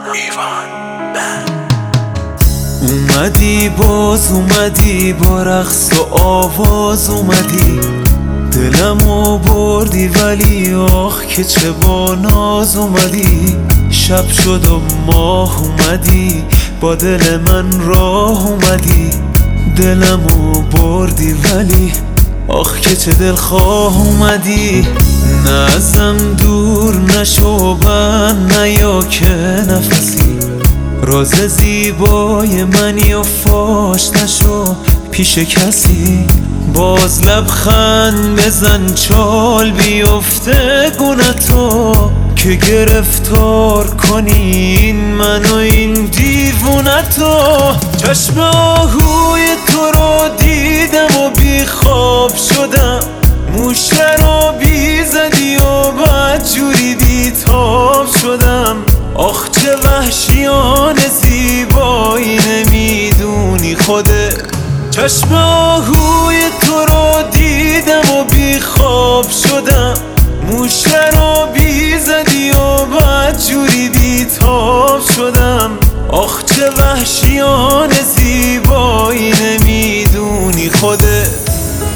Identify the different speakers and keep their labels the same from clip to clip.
Speaker 1: اومدی باز اومدی با رقص و آواز اومدی، دلمو بردی ولی آخ که چه با ناز اومدی. شب شد و ماه اومدی با دل من راه اومدی، دلمو بردی ولی آخ که چه دلخواه اومدی. نه ازم دور نشو بند نیا که نفسی، راز زیبای منی و فاش نشو پیش کسی. باز لبخند بزن چال بیفته گونتو، که گرفتار کنی این من و این دیوونتو. چشم آهوی تو رو دیدم و بی خواب شدم، موشه رو بی زدی و بدجوری بی تاب شدم. آخ چه وحشیانه زیبایی نمیدونی خودت. چشم آهوی تو رو دیدم و بی خواب شدم، موشه رو بی زدی و بدجوری بی تاب شدم. آخ چه وحشیانه زیبایی نمیدونی خودت.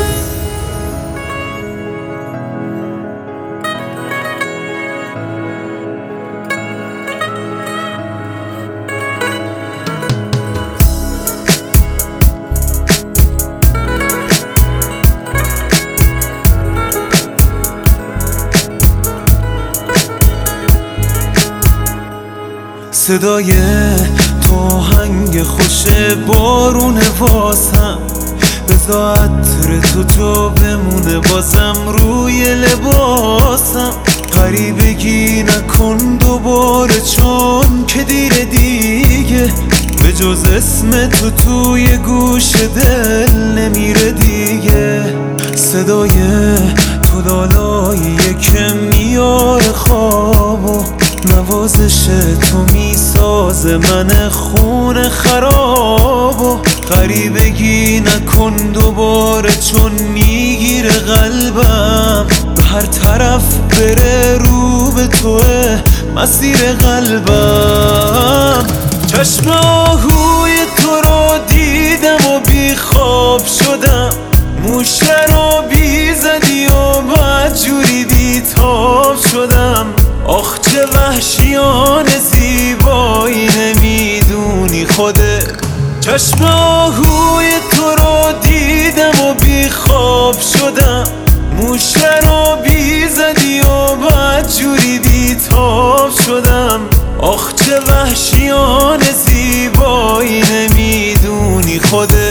Speaker 1: صدای تو هنگ خوش بارون واسم، بزا عطر تو بمونه بازم روی لباسم. غریبگی نکن دوباره چون که دیر دیگه، به جز اسم تو توی گوش دل نمیره دیگه. صدای تو لالاییه که میاره خواب و نوازش تو میسازه من خون خراب. و غریبگی نکن دوباره چون میگیره قلبم، به هر طرف بره رو به توه مسیر قلبم. چشم آهوی تو رو دیدم و بی خواب شدم، موشه رو بی زدی و بدجوری بی تاب شدم. آخ چه وحشیانه زیبایی نمیدونی خودت. چشم آهوی تو رو دیدم و بی خواب شدم، موشه رو بی زدی و بدجوری بی تاب شدم. آخ چه وحشیانه زیبایی نمیدونی خودت.